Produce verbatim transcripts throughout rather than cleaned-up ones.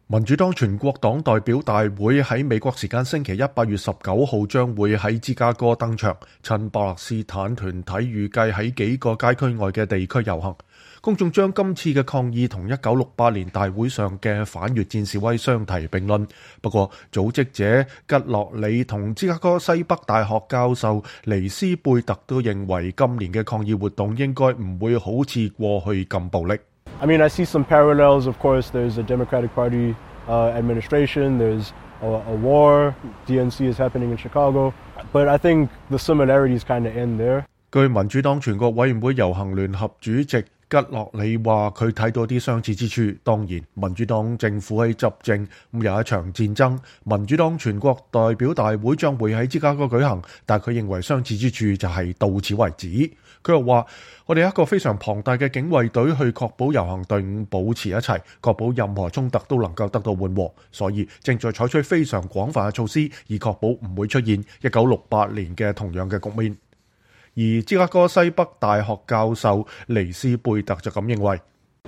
民主黨全國黨代表大會喺美國時間星期一八月十九號將會喺芝加哥登場，親巴勒斯坦團體預計喺幾個街區外嘅地區遊行。公眾將今次嘅抗議同一九六八年大會上嘅反越戰示威相提並論。不過，組織者吉洛里同芝加哥西北大學教授尼斯貝特都認為今年嘅抗議活動應該唔會好似過去咁暴力。 I mean, I see some parallels. Of course, there's a Democratic Party uh, administration. There's a, a war. D N C is happening in Chicago. But I think the similarities kind of end there. 據民主黨全國委員會遊行聯合主席吉洛里話，佢睇到啲相似之處。當然，民主黨政府喺執政，咁有一場戰爭。民主黨全國代表大會將會喺芝加哥舉行，但佢認為相似之處就係到此為止。佢又話：我哋一個非常龐大嘅警衛隊去確保遊行隊伍保持一齊，確保任何衝突都能夠得到緩和，所以正在採取非常廣泛嘅措施，以確保唔會出現一九六八年嘅同樣嘅局面。而芝加哥西北大學教授尼斯貝特就咁認為。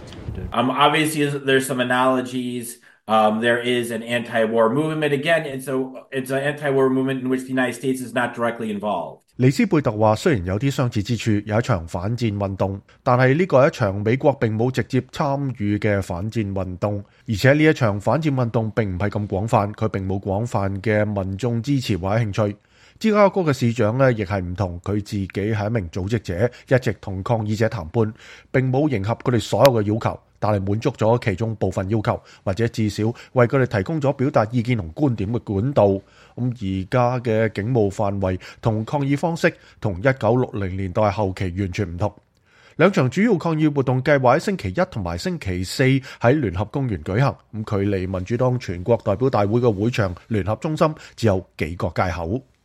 Um, obviously, there's some analogies. Um, there is an anti-war movement. Again, it's a it's an anti-war movement in which the United States is not directly involved. 尼斯貝特話：雖然有啲相似之處，有一場反戰運動，但係呢個係一場美國並冇直接參與嘅反戰運動，而且呢一場反戰運動並唔係咁廣泛，佢並冇廣泛嘅民眾支持或者興趣。芝加哥嘅市長呢，亦係唔同，佢自己係一名組織者，一直同抗議者談判，並冇迎合佢哋所有嘅要求，但係滿足咗其中部分要求，或者至少為佢哋提供咗表達意見同觀點嘅管道。咁而家嘅警務範圍同抗議方式同一九六零年代後期完全唔同。兩場主要抗議活動計劃喺星期一同埋星期四喺聯合公園舉行，咁距離民主黨全國代表大會嘅會場聯合中心只有幾個街口。